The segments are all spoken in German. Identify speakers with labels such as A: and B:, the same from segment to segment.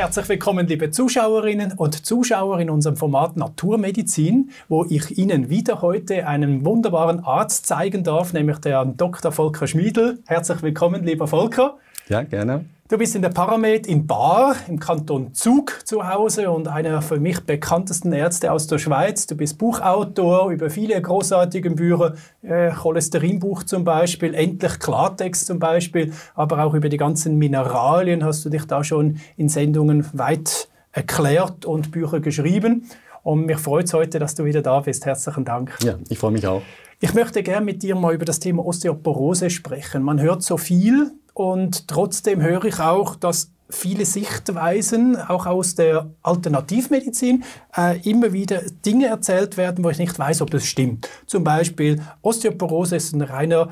A: Herzlich willkommen, liebe Zuschauerinnen und Zuschauer in unserem Format Naturmedizin, wo ich Ihnen wieder heute einen wunderbaren Arzt zeigen darf, nämlich den Herrn Dr. Volker Schmiedl. Herzlich willkommen, lieber Volker.
B: Ja, gerne.
A: Du bist in der Paramed in Baar im Kanton Zug zu Hause und einer für mich bekanntesten Ärzte aus der Schweiz. Du bist Buchautor über viele großartige Bücher, Cholesterinbuch zum Beispiel, Endlich Klartext zum Beispiel, aber auch über die ganzen Mineralien hast du dich da schon in Sendungen weit erklärt und Bücher geschrieben. Und mich freut es heute, dass du wieder da bist. Herzlichen Dank.
B: Ja, ich freue mich auch.
A: Ich möchte gerne mit dir mal über das Thema Osteoporose sprechen. Man hört so viel. Und trotzdem höre ich auch, dass viele Sichtweisen, auch aus der Alternativmedizin, immer wieder Dinge erzählt werden, wo ich nicht weiß, ob das stimmt. Zum Beispiel, Osteoporose ist ein reiner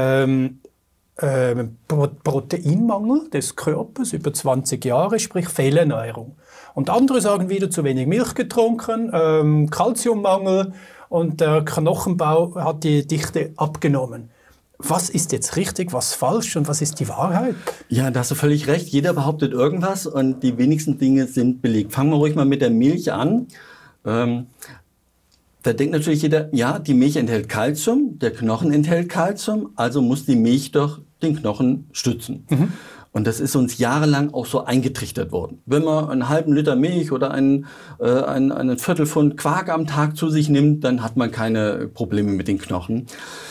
A: Proteinmangel des Körpers über 20 Jahre, sprich Fehlernährung. Und andere sagen wieder, zu wenig Milch getrunken, Kalziummangel und der Knochenbau hat die Dichte abgenommen. Was ist jetzt richtig, was falsch und was ist die Wahrheit?
B: Ja, da hast du völlig recht. Jeder behauptet irgendwas und die wenigsten Dinge sind belegt. Fangen wir ruhig mal mit der Milch an. Da denkt natürlich jeder, ja, die Milch enthält Kalzium, der Knochen enthält Kalzium, also muss die Milch doch den Knochen stützen. Mhm. Und das ist uns jahrelang auch so eingetrichtert worden. Wenn man einen halben Liter Milch oder einen Viertelpfund Quark am Tag zu sich nimmt, dann hat man keine Probleme mit den Knochen.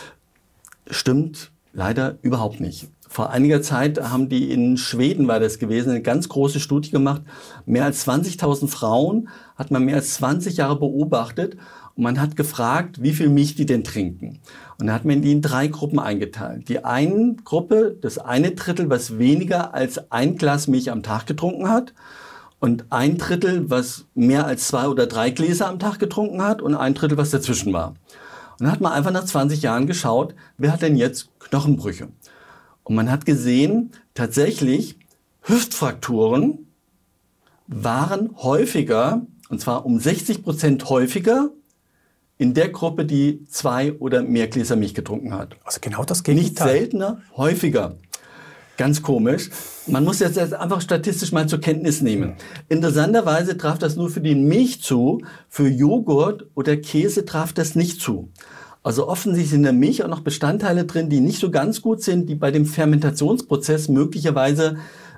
B: Stimmt leider überhaupt nicht. Vor einiger Zeit haben die in Schweden, war das gewesen, eine ganz große Studie gemacht. Mehr als 20.000 Frauen hat man mehr als 20 Jahre beobachtet und man hat gefragt, wie viel Milch die denn trinken. Und da hat man die in 3 Gruppen eingeteilt. Die eine Gruppe, das eine Drittel, was weniger als 1 Glas Milch am Tag getrunken hat und 1 Drittel, was mehr als 2 oder 3 Gläser am Tag getrunken hat und 1 Drittel, was dazwischen war. Und dann hat man einfach nach 20 Jahren geschaut, wer hat denn jetzt Knochenbrüche? Und man hat gesehen, tatsächlich Hüftfrakturen waren häufiger, und zwar um 60% häufiger, in der Gruppe, die 2 oder mehr Gläser Milch getrunken hat.
A: Also genau das Gegenteil.
B: Nicht seltener, häufiger. Ganz komisch. Man muss jetzt einfach statistisch mal zur Kenntnis nehmen. Interessanterweise traf das nur für die Milch zu, für Joghurt oder Käse traf das nicht zu. Also offensichtlich sind in der Milch auch noch Bestandteile drin, die nicht so ganz gut sind, die bei dem Fermentationsprozess möglicherweise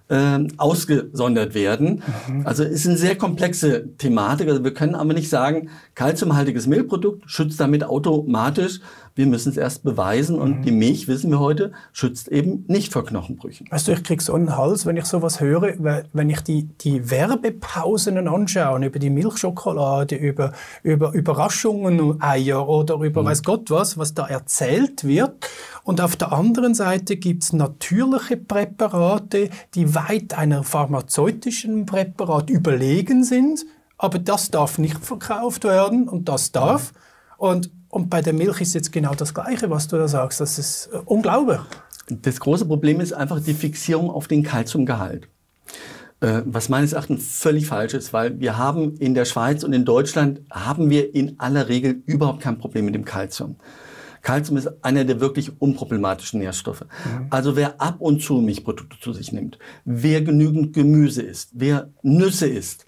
B: ausgesondert werden. Mhm. Also ist eine sehr komplexe Thematik. Also wir können aber nicht sagen, kalziumhaltiges Milchprodukt schützt damit automatisch. Wir müssen es erst beweisen und die Milch, wissen wir heute, schützt eben nicht vor Knochenbrüchen.
A: Weißt du, ich kriege so einen Hals, wenn ich sowas höre, weil wenn ich die Werbepausen anschaue, über die Milchschokolade, über Überraschungen, Eier oder über weiß Gott was da erzählt wird. Und auf der anderen Seite gibt es natürliche Präparate, die weit einer pharmazeutischen Präparat überlegen sind, aber das darf nicht verkauft werden und das darf. Und bei der Milch ist jetzt genau das Gleiche, was du da sagst. Das ist unglaublich.
B: Das große Problem ist einfach die Fixierung auf den Kalziumgehalt. Was meines Erachtens völlig falsch ist, weil wir haben in der Schweiz und in Deutschland haben wir in aller Regel überhaupt kein Problem mit dem Kalzium. Kalzium ist einer der wirklich unproblematischen Nährstoffe. Mhm. Also wer ab und zu Milchprodukte zu sich nimmt, wer genügend Gemüse isst, wer Nüsse isst,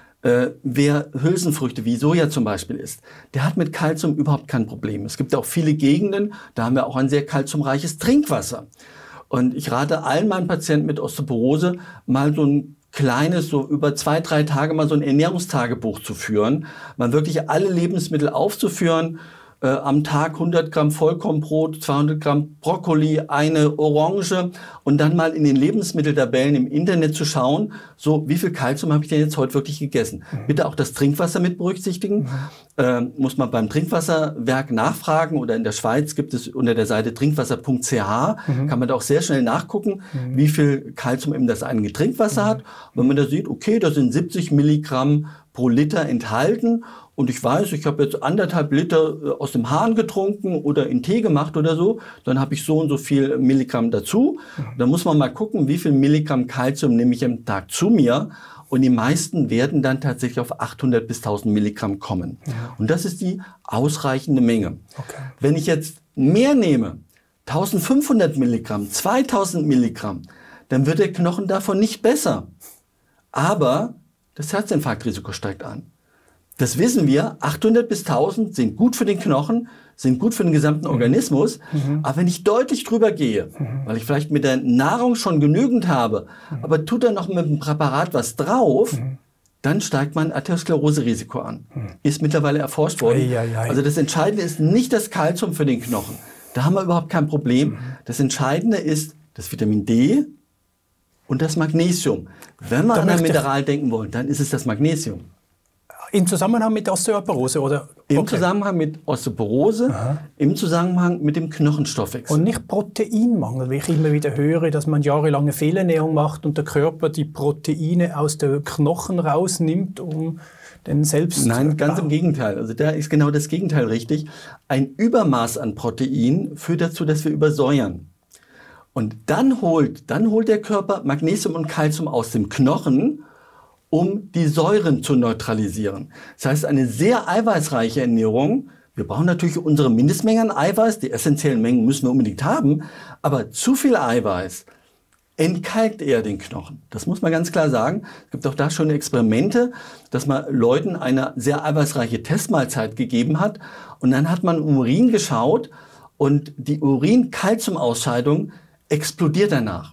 B: wer Hülsenfrüchte wie Soja zum Beispiel isst, der hat mit Kalzium überhaupt kein Problem. Es gibt auch viele Gegenden, da haben wir auch ein sehr kalziumreiches Trinkwasser. Und ich rate allen meinen Patienten mit Osteoporose mal so ein kleines, so über 2-3 Tage mal so ein Ernährungstagebuch zu führen, mal wirklich alle Lebensmittel aufzuführen, am Tag 100 Gramm Vollkornbrot, 200 Gramm Brokkoli, eine Orange und dann mal in den Lebensmitteltabellen im Internet zu schauen, so wie viel Kalzium habe ich denn jetzt heute wirklich gegessen. Bitte auch das Trinkwasser mit berücksichtigen. Muss man beim Trinkwasserwerk nachfragen oder in der Schweiz gibt es unter der Seite trinkwasser.ch, kann man da auch sehr schnell nachgucken, wie viel Kalzium eben das eigene Trinkwasser hat. Und wenn man da sieht, okay, da sind 70 Milligramm pro Liter enthalten und ich weiß, ich habe jetzt 1,5 Liter aus dem Hahn getrunken oder in Tee gemacht oder so, dann habe ich so und so viel Milligramm dazu. Da muss man mal gucken, wie viel Milligramm Kalzium nehme ich am Tag zu mir. Und die meisten werden dann tatsächlich auf 800 bis 1000 Milligramm kommen. Ja. Und das ist die ausreichende Menge. Okay. Wenn ich jetzt mehr nehme, 1500 Milligramm, 2000 Milligramm, dann wird der Knochen davon nicht besser. aber das Herzinfarktrisiko steigt an. Das wissen wir, 800 bis 1000 sind gut für den Knochen, sind gut für den gesamten Organismus. Aber wenn ich deutlich drüber gehe, weil ich vielleicht mit der Nahrung schon genügend habe, aber tut dann noch mit dem Präparat was drauf, dann steigt mein Arteriosklerose-Risiko an. Ist mittlerweile erforscht worden. Also das Entscheidende ist nicht das Kalzium für den Knochen. Da haben wir überhaupt kein Problem. Das Entscheidende ist das Vitamin D und das Magnesium. Wenn wir an ein Mineral denken wollen, dann ist es das Magnesium.
A: Im Zusammenhang mit Osteoporose? Oder?
B: Im Zusammenhang mit Osteoporose, im Zusammenhang mit dem Knochenstoffwechsel.
A: Und nicht Proteinmangel, wie ich immer wieder höre, dass man jahrelange Fehlernährung macht und der Körper die Proteine aus den Knochen rausnimmt, um den selbst...
B: Nein, ganz im Gegenteil. Also da ist genau das Gegenteil richtig. Ein Übermaß an Protein führt dazu, dass wir übersäuern. Und dann holt der Körper Magnesium und Calcium aus dem Knochen, um die Säuren zu neutralisieren. Das heißt, eine sehr eiweißreiche Ernährung, wir brauchen natürlich unsere Mindestmengen an Eiweiß, die essentiellen Mengen müssen wir unbedingt haben, aber zu viel Eiweiß entkalkt eher den Knochen. Das muss man ganz klar sagen. Es gibt auch da schon Experimente, dass man Leuten eine sehr eiweißreiche Testmahlzeit gegeben hat und dann hat man im Urin geschaut und die Urin-Calcium-Ausscheidung explodiert danach.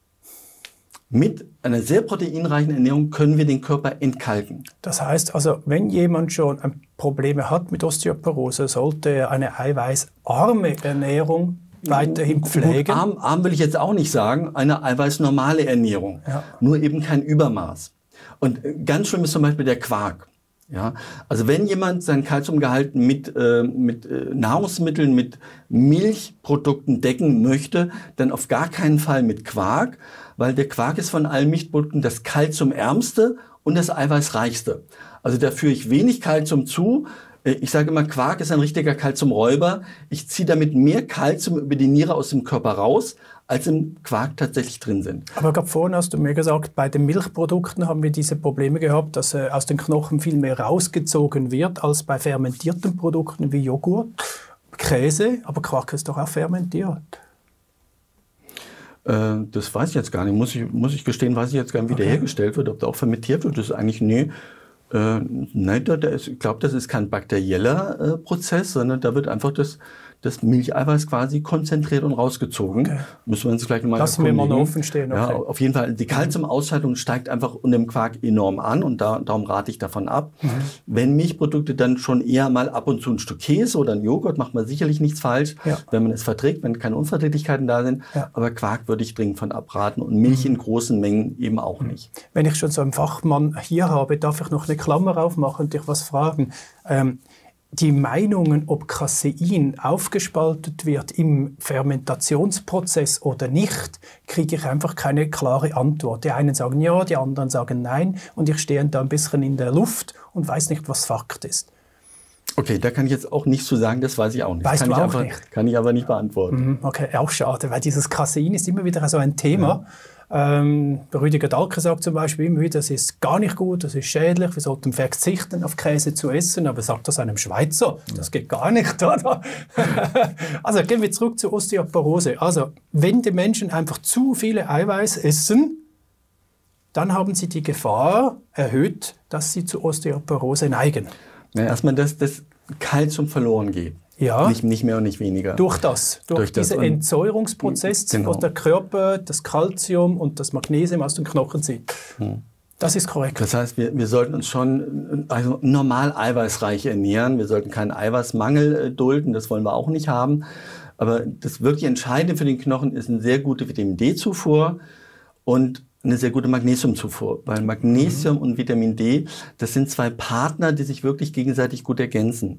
B: Mit einer sehr proteinreichen Ernährung können wir den Körper entkalken.
A: Das heißt also, wenn jemand schon Probleme hat mit Osteoporose, sollte er eine eiweißarme Ernährung weiterhin pflegen?
B: Gut, arm will ich jetzt auch nicht sagen, eine eiweißnormale Ernährung, nur eben kein Übermaß. Und ganz schlimm ist zum Beispiel der Quark. Ja, also wenn jemand sein Kalziumgehalt mit Nahrungsmitteln, mit Milchprodukten decken möchte, dann auf gar keinen Fall mit Quark, weil der Quark ist von allen Milchprodukten das kalziumärmste und das eiweißreichste. Also da führe ich wenig Kalzium zu. Ich sage immer, Quark ist ein richtiger Kalziumräuber. Ich ziehe damit mehr Kalzium über die Niere aus dem Körper raus, als im Quark tatsächlich drin sind.
A: Aber gerade vorhin hast du mir gesagt, bei den Milchprodukten haben wir diese Probleme gehabt, dass aus den Knochen viel mehr rausgezogen wird als bei fermentierten Produkten wie Joghurt, Käse, aber Quark ist doch auch fermentiert.
B: Das weiß ich jetzt gar nicht. Muss ich gestehen, weiß ich jetzt gar nicht, wie der hergestellt wird, ob der auch fermentiert wird. Das ist eigentlich, nein, ich glaube, das ist kein bakterieller Prozess, sondern da wird einfach das Milcheiweiß quasi konzentriert und rausgezogen. Okay. Müssen wir uns gleich nochmal
A: erkundigen. Lassen wir mal offen stehen. Okay.
B: Ja, auf jeden Fall. Die Kalziumausscheidung steigt einfach unter dem Quark enorm an und darum rate ich davon ab. Wenn Milchprodukte, dann schon eher mal ab und zu ein Stück Käse oder ein Joghurt, macht man sicherlich nichts falsch, wenn man es verträgt, wenn keine Unverträglichkeiten da sind. Ja. Aber Quark würde ich dringend von abraten und Milch in großen Mengen eben auch nicht.
A: Wenn ich schon so einen Fachmann hier habe, darf ich noch eine Klammer aufmachen und dich was fragen. Die Meinungen, ob Casein aufgespaltet wird im Fermentationsprozess oder nicht, kriege ich einfach keine klare Antwort. Die einen sagen ja, die anderen sagen nein und ich stehe da ein bisschen in der Luft und weiß nicht, was Fakt ist.
B: Okay, da kann ich jetzt auch nichts zu sagen, das weiß ich auch nicht.
A: Weißt du auch nicht?
B: Kann ich aber nicht beantworten.
A: Okay, auch schade, weil dieses Casein ist immer wieder so ein Thema. Rüdiger Dahlke sagt zum Beispiel immer wieder, das ist gar nicht gut, das ist schädlich, wir sollten verzichten auf Käse zu essen, aber sagt das einem Schweizer, das geht gar nicht, oder? Also gehen wir zurück zur Osteoporose. Also wenn die Menschen einfach zu viele Eiweiß essen, dann haben sie die Gefahr erhöht, dass sie zu Osteoporose neigen.
B: Ja, erstmal, dass das Kalzium verloren geht.
A: Ja.
B: Nicht mehr und nicht weniger.
A: Durch diesen Entsäuerungsprozess, wo der Körper das Calcium und das Magnesium aus den Knochen zieht. Das ist korrekt.
B: Das heißt, wir sollten uns schon normal eiweißreich ernähren. Wir sollten keinen Eiweißmangel dulden, das wollen wir auch nicht haben. Aber das wirklich Entscheidende für den Knochen ist eine sehr gute Vitamin D-Zufuhr und eine sehr gute Magnesiumzufuhr. Weil Magnesium und Vitamin D, das sind zwei Partner, die sich wirklich gegenseitig gut ergänzen.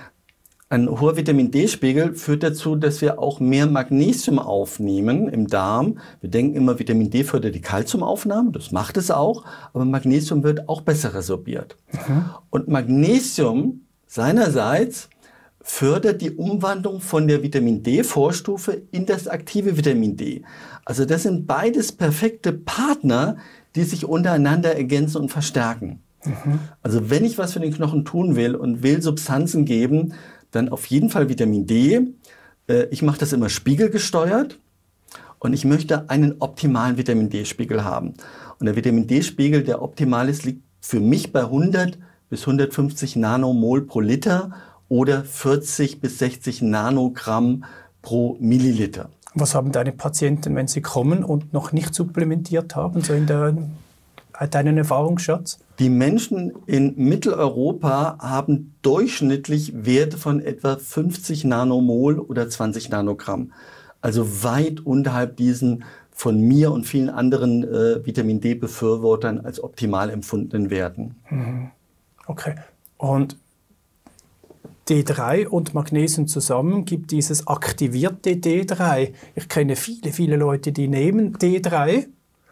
B: Ein hoher Vitamin-D-Spiegel führt dazu, dass wir auch mehr Magnesium aufnehmen im Darm. Wir denken immer, Vitamin D fördert die Kalziumaufnahme, das macht es auch, aber Magnesium wird auch besser resorbiert. Und Magnesium seinerseits fördert die Umwandlung von der Vitamin-D-Vorstufe in das aktive Vitamin D. Also das sind beides perfekte Partner, die sich untereinander ergänzen und verstärken. Also wenn ich was für den Knochen tun will und will Substanzen geben, dann auf jeden Fall Vitamin D. Ich mache das immer spiegelgesteuert. und ich möchte einen optimalen Vitamin D-Spiegel haben. Und der Vitamin D-Spiegel, der optimal ist, liegt für mich bei 100 bis 150 Nanomol pro Liter oder 40 bis 60 Nanogramm pro Milliliter.
A: Was haben deine Patienten, wenn sie kommen und noch nicht supplementiert haben, so in deinen Erfahrungsschatz?
B: Die Menschen in Mitteleuropa haben durchschnittlich Werte von etwa 50 Nanomol oder 20 Nanogramm. Also weit unterhalb diesen von mir und vielen anderen Vitamin D-Befürwortern als optimal empfundenen Werten.
A: Okay. Und D3 und Magnesium zusammen gibt dieses aktivierte D3. Ich kenne viele, viele Leute, die nehmen D3,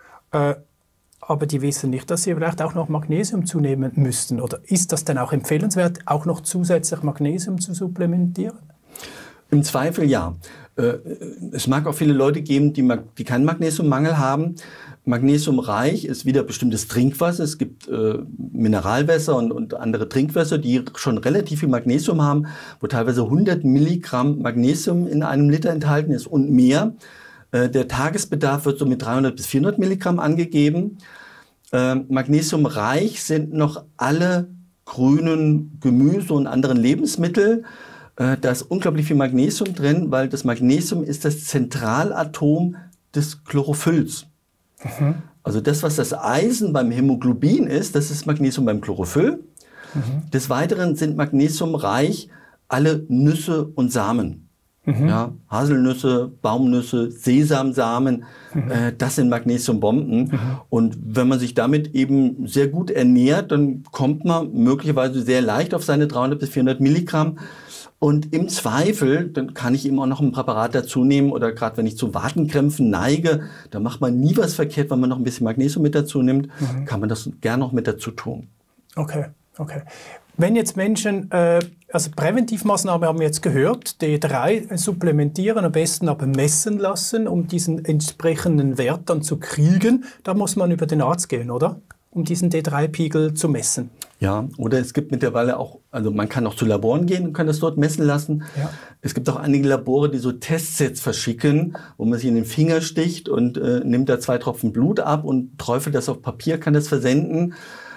A: aber die wissen nicht, dass sie vielleicht auch noch Magnesium zunehmen müssten. Oder ist das denn auch empfehlenswert, auch noch zusätzlich Magnesium zu supplementieren?
B: Im Zweifel ja. Es mag auch viele Leute geben, die keinen Magnesiummangel haben. Magnesiumreich ist wieder bestimmtes Trinkwasser. Es gibt Mineralwässer und andere Trinkwässer, die schon relativ viel Magnesium haben, wo teilweise 100 Milligramm Magnesium in einem Liter enthalten ist und mehr. Der Tagesbedarf wird so mit 300 bis 400 Milligramm angegeben. Magnesiumreich sind noch alle grünen Gemüse und anderen Lebensmittel. Da ist unglaublich viel Magnesium drin, weil das Magnesium ist das Zentralatom des Chlorophylls. Also das, was das Eisen beim Hämoglobin ist, das ist Magnesium beim Chlorophyll. Des Weiteren sind magnesiumreich alle Nüsse und Samen. Ja, Haselnüsse, Baumnüsse, Sesamsamen, das sind Magnesiumbomben. Und wenn man sich damit eben sehr gut ernährt, dann kommt man möglicherweise sehr leicht auf seine 300 bis 400 Milligramm. Und im Zweifel, dann kann ich eben auch noch ein Präparat dazu nehmen oder gerade wenn ich zu Wadenkrämpfen neige, da macht man nie was verkehrt, wenn man noch ein bisschen Magnesium mit dazu nimmt, kann man das gerne noch mit dazu tun.
A: Okay. Wenn jetzt Menschen, also Präventivmaßnahmen haben wir jetzt gehört, D3 supplementieren, am besten aber messen lassen, um diesen entsprechenden Wert dann zu kriegen, da muss man über den Arzt gehen, oder? Um diesen D3-Pegel zu messen.
B: Ja, oder es gibt mittlerweile auch, also man kann auch zu Laboren gehen und kann das dort messen lassen. Ja. Es gibt auch einige Labore, die so Testsets verschicken, wo man sich in den Finger sticht und nimmt da 2 Tropfen Blut ab und träufelt das auf Papier, kann das versenden.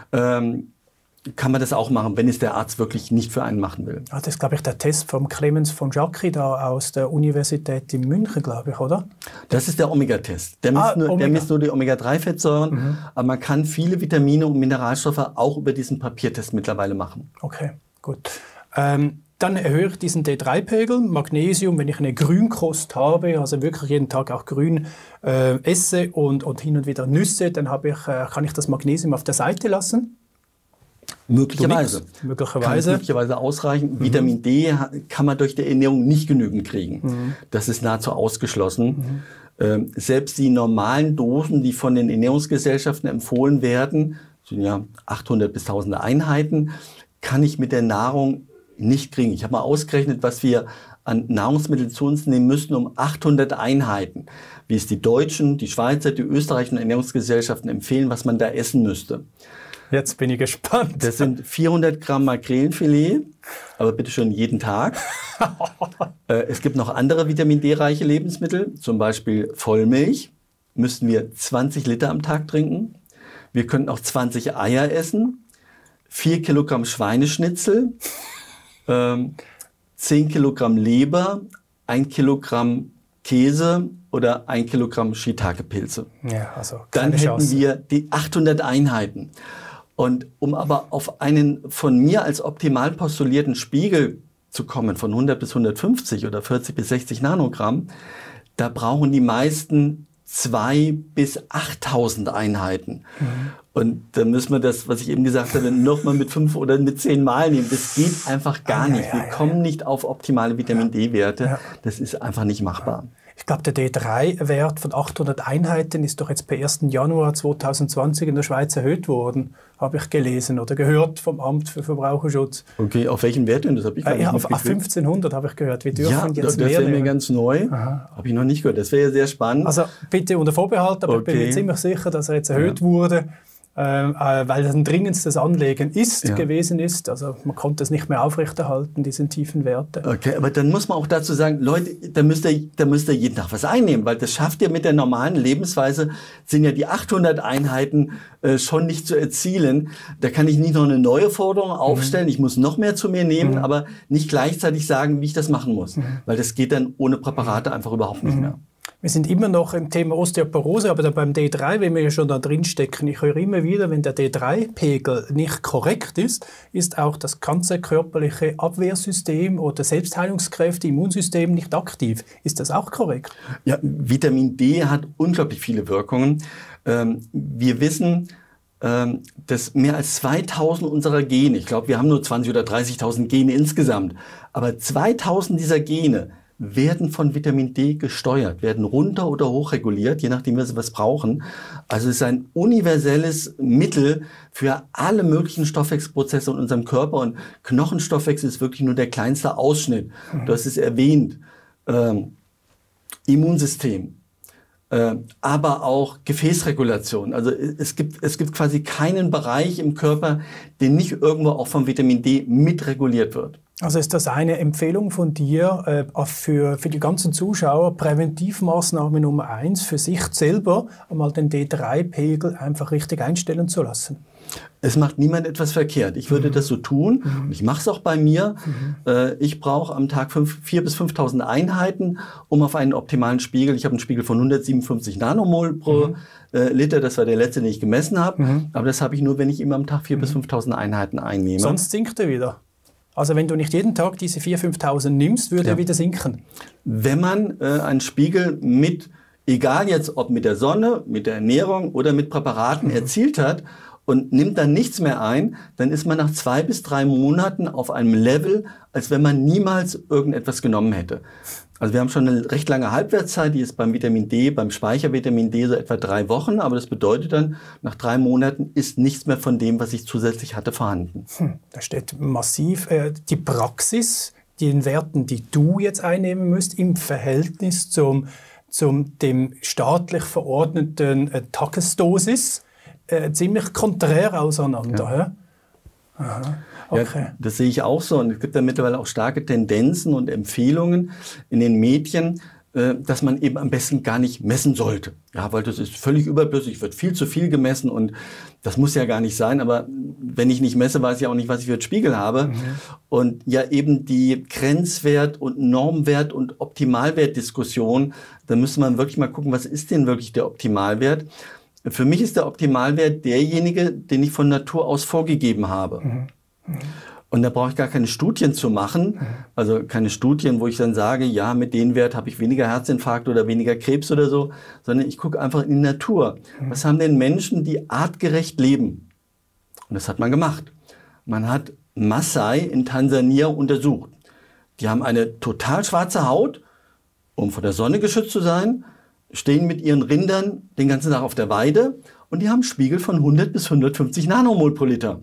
B: Kann man das auch machen, wenn es der Arzt wirklich nicht für einen machen will.
A: Das ist, glaube ich, der Test von Clemens von Jacqui da aus der Universität in München, glaube ich, oder?
B: Das ist der Omega-Test. Der misst nur die Omega-3-Fettsäuren, aber man kann viele Vitamine und Mineralstoffe auch über diesen Papiertest mittlerweile machen.
A: Okay, gut. Dann erhöhe ich diesen D3-Pegel. Magnesium, wenn ich eine Grünkost habe, also wirklich jeden Tag auch grün esse und hin und wieder Nüsse, dann kann ich das Magnesium auf der Seite lassen.
B: Möglicherweise. Kann es möglicherweise ausreichen. Vitamin D kann man durch die Ernährung nicht genügend kriegen. Das ist nahezu ausgeschlossen. Selbst die normalen Dosen, die von den Ernährungsgesellschaften empfohlen werden, sind ja 800 bis 1000 Einheiten, kann ich mit der Nahrung nicht kriegen. Ich habe mal ausgerechnet, was wir an Nahrungsmitteln zu uns nehmen müssten, um 800 Einheiten. Wie es die Deutschen, die Schweizer, die österreichischen Ernährungsgesellschaften empfehlen, was man da essen müsste.
A: Jetzt bin ich gespannt.
B: Das sind 400 Gramm Makrelenfilet, aber bitte schon jeden Tag. Es gibt noch andere Vitamin D-reiche Lebensmittel, zum Beispiel Vollmilch. Müssten wir 20 Liter am Tag trinken. Wir könnten auch 20 Eier essen, 4 Kilogramm Schweineschnitzel, 10 Kilogramm Leber, 1 Kilogramm Käse oder 1 Kilogramm Shiitake-Pilze.
A: Ja, also
B: dann hätten wir die 800 Einheiten. Und um aber auf einen von mir als optimal postulierten Spiegel zu kommen, von 100 bis 150 oder 40 bis 60 Nanogramm, da brauchen die meisten 2.000 bis 8.000 Einheiten. Und dann müssen wir das, was ich eben gesagt habe, nochmal mit 5 oder mit 10 Mal nehmen. Das geht einfach gar nicht. Wir kommen nicht auf optimale Vitamin D-Werte. Das ist einfach nicht machbar.
A: Ich glaube, der D3-Wert von 800 Einheiten ist doch jetzt per 1. Januar 2020 in der Schweiz erhöht worden, habe ich gelesen oder gehört vom Amt für Verbraucherschutz.
B: Okay, auf welchen Wert denn? Das habe ich gar nicht
A: auf 1500 habe ich gehört. Wir dürfen jetzt
B: das
A: mehr
B: wäre mir ganz neu. Habe ich noch nicht gehört. Das wäre ja sehr spannend.
A: Also bitte unter Vorbehalt, aber ich bin mir ziemlich sicher, dass er jetzt erhöht wurde. weil das ein dringendstes Anliegen gewesen ist. Also man konnte es nicht mehr aufrechterhalten, diese tiefen Werte.
B: Okay, aber dann muss man auch dazu sagen, Leute, da müsst ihr jeden Tag was einnehmen, weil das schafft ihr mit der normalen Lebensweise, sind ja die 800 Einheiten schon nicht zu erzielen. Da kann ich nicht noch eine neue Forderung aufstellen, ich muss noch mehr zu mir nehmen, aber nicht gleichzeitig sagen, wie ich das machen muss. Weil das geht dann ohne Präparate einfach überhaupt nicht mehr.
A: Wir sind immer noch im Thema Osteoporose, aber beim D3, wenn wir ja schon da drin stecken, ich höre immer wieder, wenn der D3-Pegel nicht korrekt ist, ist auch das ganze körperliche Abwehrsystem oder Selbstheilungskräfte, Immunsystem nicht aktiv. Ist das auch korrekt?
B: Ja, Vitamin D hat unglaublich viele Wirkungen. Wir wissen, dass mehr als 2000 unserer Gene, ich glaube, wir haben nur 20.000 oder 30.000 Gene insgesamt, aber 2000 dieser Gene werden von Vitamin D gesteuert, werden runter- oder hochreguliert, je nachdem, was wir brauchen. Also es ist ein universelles Mittel für alle möglichen Stoffwechselprozesse in unserem Körper. Und Knochenstoffwechsel ist wirklich nur der kleinste Ausschnitt. Du hast es erwähnt. Immunsystem. Aber auch Gefäßregulation. Also es gibt quasi keinen Bereich im Körper, der nicht irgendwo auch vom Vitamin D mitreguliert wird.
A: Also ist das eine Empfehlung von dir für die ganzen Zuschauer, Präventivmaßnahme Nummer 1 für sich selber, einmal den D3-Pegel einfach richtig einstellen zu lassen?
B: Es macht niemand etwas verkehrt. Ich würde das so tun. Und ich mache es auch bei mir. Ich brauche am Tag 4.000 bis 5.000 Einheiten, um auf einen optimalen Spiegel. Ich habe einen Spiegel von 157 Nanomol pro Liter. Das war der letzte, den ich gemessen habe. Aber das habe ich nur, wenn ich immer am Tag 4.000 bis 5.000 Einheiten einnehme.
A: Sonst sinkt er wieder. Also wenn du nicht jeden Tag diese 4.000, 5.000 nimmst, würde er wieder sinken.
B: Wenn man einen Spiegel mit, egal jetzt ob mit der Sonne, mit der Ernährung oder mit Präparaten erzielt hat und nimmt dann nichts mehr ein, dann ist man nach 2 bis 3 Monaten auf einem Level, als wenn man niemals irgendetwas genommen hätte. Also wir haben schon eine recht lange Halbwertszeit, die ist beim Vitamin D, beim Speichervitamin D so etwa 3 Wochen, aber das bedeutet dann, nach 3 Monaten ist nichts mehr von dem, was ich zusätzlich hatte, vorhanden.
A: Da steht massiv die Praxis, den Werten, die du jetzt einnehmen musst, im Verhältnis dem staatlich verordneten Tagesdosis, ziemlich konträr auseinander.
B: Ja.
A: Aha. Okay.
B: Ja, das sehe ich auch so. Und es gibt ja mittlerweile auch starke Tendenzen und Empfehlungen in den Medien, dass man eben am besten gar nicht messen sollte. Ja, weil das ist völlig überflüssig, wird viel zu viel gemessen und das muss ja gar nicht sein. Aber wenn ich nicht messe, weiß ich auch nicht, was ich für einen Spiegel habe. Und ja, eben die Grenzwert- und Normwert- und Optimalwert-Diskussion, da müsste man wirklich mal gucken, was ist denn wirklich der Optimalwert? Für mich ist der Optimalwert derjenige, den ich von Natur aus vorgegeben habe. Und da brauche ich gar keine Studien zu machen, also keine Studien, wo ich dann sage, ja, mit dem Wert habe ich weniger Herzinfarkt oder weniger Krebs oder so, sondern ich gucke einfach in die Natur. Was haben denn Menschen, die artgerecht leben? Und das hat man gemacht. Man hat Maasai in Tansania untersucht. Die haben eine total schwarze Haut, um vor der Sonne geschützt zu sein, stehen mit ihren Rindern den ganzen Tag auf der Weide und die haben Spiegel von 100 bis 150 Nanomol pro Liter.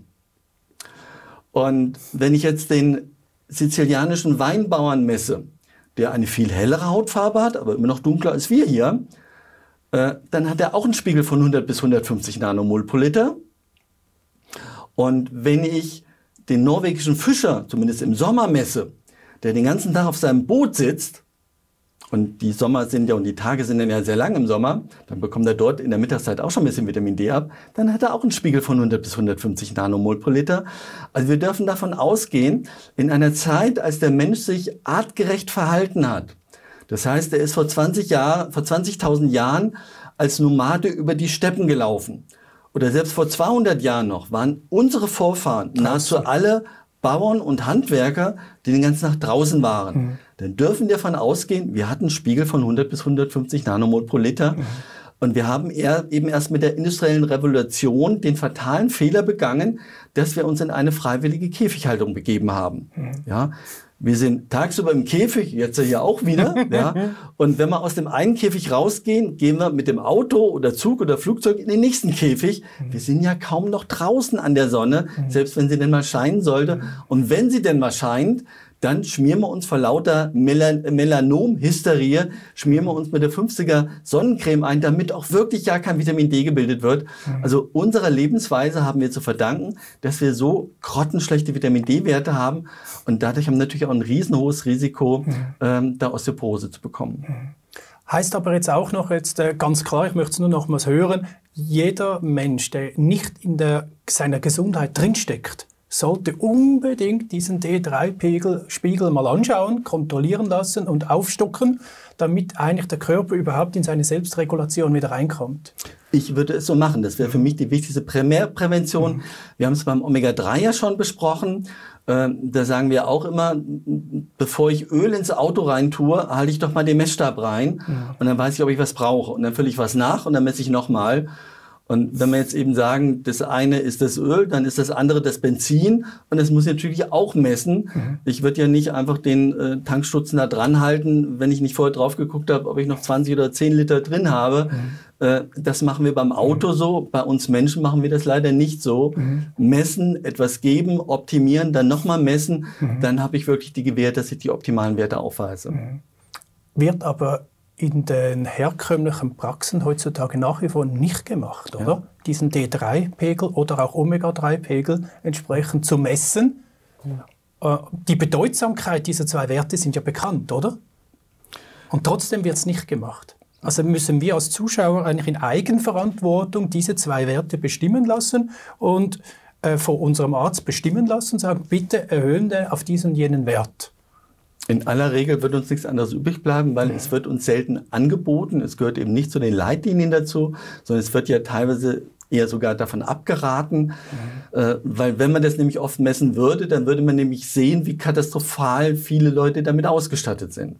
B: Und wenn ich jetzt den sizilianischen Weinbauern messe, der eine viel hellere Hautfarbe hat, aber immer noch dunkler als wir hier, dann hat er auch einen Spiegel von 100 bis 150 Nanomol pro Liter. Und wenn ich den norwegischen Fischer, zumindest im Sommer, messe, der den ganzen Tag auf seinem Boot sitzt, und die Sommer sind ja und die Tage sind dann ja sehr lang im Sommer, dann bekommt er dort in der Mittagszeit auch schon ein bisschen Vitamin D ab, dann hat er auch einen Spiegel von 100 bis 150 Nanomol pro Liter. Also wir dürfen davon ausgehen, in einer Zeit, als der Mensch sich artgerecht verhalten hat, das heißt, er ist vor 20.000 Jahren als Nomade über die Steppen gelaufen. Oder selbst vor 200 Jahren noch waren unsere Vorfahren nahezu alle Bauern und Handwerker, die den ganzen Tag draußen waren. Dann dürfen wir davon ausgehen, wir hatten einen Spiegel von 100 bis 150 Nanomol pro Liter. Und wir haben eben erst mit der industriellen Revolution den fatalen Fehler begangen, dass wir uns in eine freiwillige Käfighaltung begeben haben. Ja, wir sind tagsüber im Käfig, jetzt ja hier auch wieder. Ja, und wenn wir aus dem einen Käfig rausgehen, gehen wir mit dem Auto oder Zug oder Flugzeug in den nächsten Käfig. Wir sind ja kaum noch draußen an der Sonne, selbst wenn sie denn mal scheinen sollte. Und wenn sie denn mal scheint, dann schmieren wir uns vor lauter Melanom-Hysterie, schmieren wir uns mit der 50er Sonnencreme ein, damit auch wirklich ja kein Vitamin D gebildet wird. Also unserer Lebensweise haben wir zu verdanken, dass wir so grottenschlechte Vitamin D-Werte haben und dadurch haben wir natürlich auch ein riesenhohes Risiko, da Osteoporose zu bekommen.
A: Heißt aber jetzt auch noch, ganz klar, ich möchte es nur nochmals hören, jeder Mensch, der nicht in seiner Gesundheit drinsteckt, sollte unbedingt diesen D3-Spiegel mal anschauen, kontrollieren lassen und aufstocken, damit eigentlich der Körper überhaupt in seine Selbstregulation wieder reinkommt.
B: Ich würde es so machen. Das wäre für mich die wichtigste Primärprävention. Wir haben es beim Omega-3 ja schon besprochen. Da sagen wir auch immer, bevor ich Öl ins Auto rein tue, halte ich doch mal den Messstab rein und dann weiß ich, ob ich was brauche. Und dann fülle ich was nach und dann messe ich nochmal. Und wenn wir jetzt eben sagen, das eine ist das Öl, dann ist das andere das Benzin und das muss ich natürlich auch messen. Ich würde ja nicht einfach den Tankstutzen da dran halten, wenn ich nicht vorher drauf geguckt habe, ob ich noch 20 oder 10 Liter drin habe. Das machen wir beim Auto so, bei uns Menschen machen wir das leider nicht so. Messen, etwas geben, optimieren, dann nochmal messen, dann habe ich wirklich die Gewähr, dass ich die optimalen Werte aufweise.
A: Wird aber in den herkömmlichen Praxen heutzutage nach wie vor nicht gemacht, oder? Ja. Diesen D3-Pegel oder auch Omega-3-Pegel entsprechend zu messen. Ja. Die Bedeutsamkeit dieser zwei Werte sind ja bekannt, oder? Und trotzdem wird es nicht gemacht. Also müssen wir als Zuschauer eigentlich in Eigenverantwortung diese zwei Werte bestimmen lassen und von unserem Arzt bestimmen lassen und sagen, bitte erhöhen wir auf diesen und jenen Wert.
B: In aller Regel wird uns nichts anderes übrig bleiben, weil es wird uns selten angeboten. Es gehört eben nicht zu den Leitlinien dazu, sondern es wird ja teilweise eher sogar davon abgeraten. Weil wenn man das nämlich oft messen würde, dann würde man nämlich sehen, wie katastrophal viele Leute damit ausgestattet sind.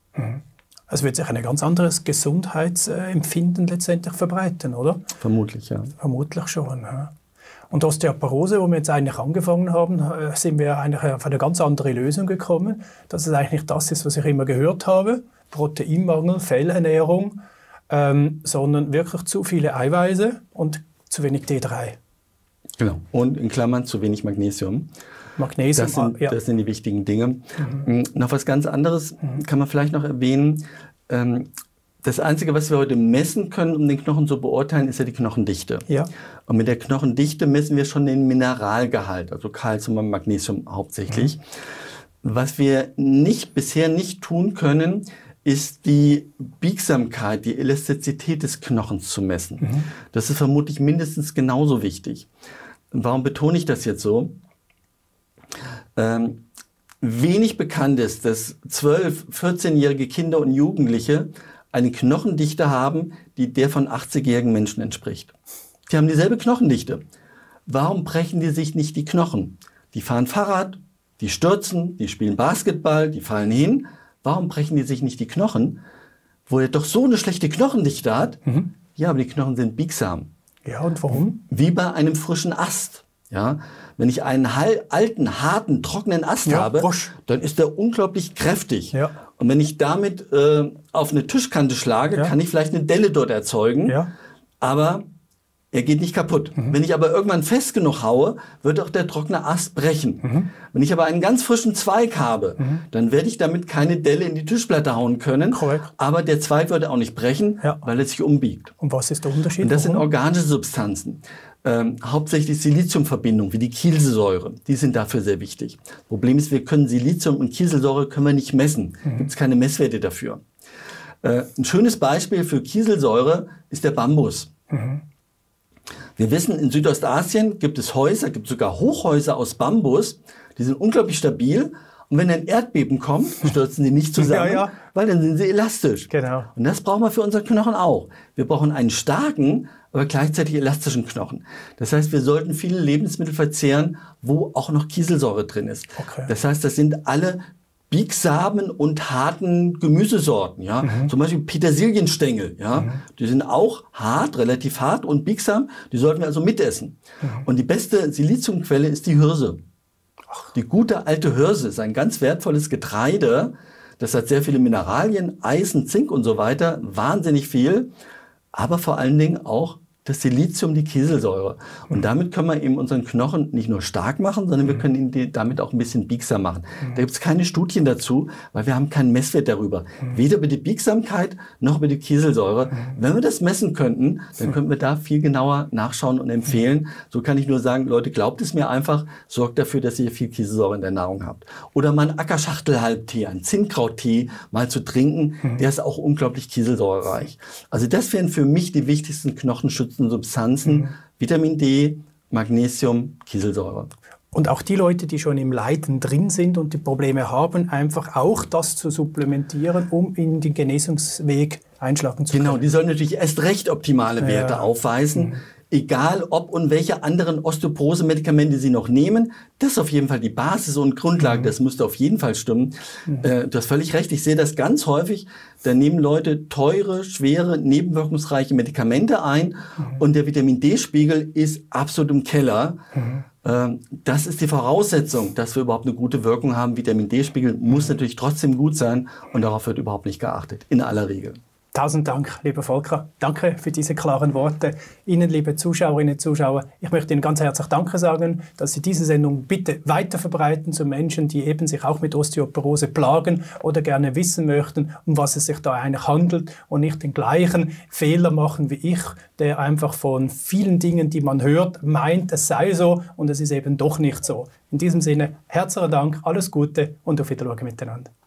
A: Es wird sich ein ganz anderes Gesundheitsempfinden letztendlich verbreiten, oder?
B: Vermutlich, ja.
A: Vermutlich schon, ja. Und Osteoporose, wo wir jetzt eigentlich angefangen haben, sind wir eigentlich auf eine ganz andere Lösung gekommen. Dass es eigentlich nicht das ist, was ich immer gehört habe, Proteinmangel, Fehlernährung, sondern wirklich zu viele Eiweiße und zu wenig D3.
B: Genau. Und in Klammern zu wenig Magnesium.
A: Magnesium,
B: das sind die wichtigen Dinge. Noch was ganz anderes kann man vielleicht noch erwähnen. Das Einzige, was wir heute messen können, um den Knochen zu beurteilen, ist ja die Knochendichte. Ja. Und mit der Knochendichte messen wir schon den Mineralgehalt, also Calcium und Magnesium hauptsächlich. Was wir bisher nicht tun können, ist die Biegsamkeit, die Elastizität des Knochens zu messen. Das ist vermutlich mindestens genauso wichtig. Und warum betone ich das jetzt so? Wenig bekannt ist, dass 12-, 14-jährige Kinder und Jugendliche eine Knochendichte haben, die der von 80-jährigen Menschen entspricht. Die haben dieselbe Knochendichte. Warum brechen die sich nicht die Knochen? Die fahren Fahrrad, die stürzen, die spielen Basketball, die fallen hin. Warum brechen die sich nicht die Knochen, wo er doch so eine schlechte Knochendichte hat? Ja, aber die Knochen sind biegsam.
A: Ja, und warum?
B: Wie bei einem frischen Ast. Ja, wenn ich einen alten, harten, trockenen Ast habe, dann ist der unglaublich kräftig. Ja. Und wenn ich damit auf eine Tischkante schlage, kann ich vielleicht eine Delle dort erzeugen, aber er geht nicht kaputt. Wenn ich aber irgendwann fest genug haue, wird auch der trockene Ast brechen. Wenn ich aber einen ganz frischen Zweig habe, dann werde ich damit keine Delle in die Tischplatte hauen können.
A: Korrekt.
B: Aber der Zweig würde auch nicht brechen, weil er sich umbiegt.
A: Und was ist der Unterschied?
B: Und das sind organische Substanzen. Hauptsächlich Siliziumverbindungen, wie die Kieselsäure. Die sind dafür sehr wichtig. Problem ist, wir können Silizium und Kieselsäure können wir nicht messen. Gibt es keine Messwerte dafür. Ein schönes Beispiel für Kieselsäure ist der Bambus. Wir wissen, in Südostasien gibt es Häuser, gibt sogar Hochhäuser aus Bambus, die sind unglaublich stabil. Und wenn ein Erdbeben kommt, stürzen die nicht zusammen, weil dann sind sie elastisch.
A: Genau.
B: Und das brauchen wir für unsere Knochen auch. Wir brauchen einen starken, aber gleichzeitig elastischen Knochen. Das heißt, wir sollten viele Lebensmittel verzehren, wo auch noch Kieselsäure drin ist. Okay. Das heißt, das sind alle biegsamen und harten Gemüsesorten, ja. Zum Beispiel Petersilienstängel, ja. Die sind auch hart, relativ hart und biegsam. Die sollten wir also mitessen. Und die beste Siliziumquelle ist die Hirse. Die gute alte Hirse ist ein ganz wertvolles Getreide. Das hat sehr viele Mineralien, Eisen, Zink und so weiter. Wahnsinnig viel. Aber vor allen Dingen auch das Silizium, die Kieselsäure. Und damit können wir eben unseren Knochen nicht nur stark machen, sondern wir können ihn damit auch ein bisschen biegsam machen. Da gibt es keine Studien dazu, weil wir haben keinen Messwert darüber. Weder über die Biegsamkeit noch über die Kieselsäure. Wenn wir das messen könnten, dann könnten wir da viel genauer nachschauen und empfehlen. So kann ich nur sagen, Leute, glaubt es mir einfach, sorgt dafür, dass ihr viel Kieselsäure in der Nahrung habt. Oder mal einen Ackerschachtelhalbtee, einen Zinnkrauttee mal zu trinken, der ist auch unglaublich kieselsäurereich. Also das wären für mich die wichtigsten knochenschützenden Substanzen, Vitamin D, Magnesium, Kieselsäure.
A: Und auch die Leute, die schon im Leiden drin sind und die Probleme haben, einfach auch das zu supplementieren, um in den Genesungsweg einschlagen zu können.
B: Genau, die sollen natürlich erst recht optimale Werte aufweisen. Egal ob und welche anderen Osteoporose-Medikamente sie noch nehmen, das ist auf jeden Fall die Basis und Grundlage, das müsste auf jeden Fall stimmen. Du hast völlig recht, ich sehe das ganz häufig, da nehmen Leute teure, schwere, nebenwirkungsreiche Medikamente ein und der Vitamin-D-Spiegel ist absolut im Keller. Das ist die Voraussetzung, dass wir überhaupt eine gute Wirkung haben. Vitamin-D-Spiegel muss natürlich trotzdem gut sein und darauf wird überhaupt nicht geachtet, in aller Regel.
A: 1000 Dank, lieber Volker. Danke für diese klaren Worte. Ihnen, liebe Zuschauerinnen und Zuschauer, ich möchte Ihnen ganz herzlich Danke sagen, dass Sie diese Sendung bitte weiterverbreiten zu Menschen, die eben sich auch mit Osteoporose plagen oder gerne wissen möchten, um was es sich da eigentlich handelt und nicht den gleichen Fehler machen wie ich, der einfach von vielen Dingen, die man hört, meint, es sei so und es ist eben doch nicht so. In diesem Sinne, herzlichen Dank, alles Gute und auf Wiedersehen miteinander.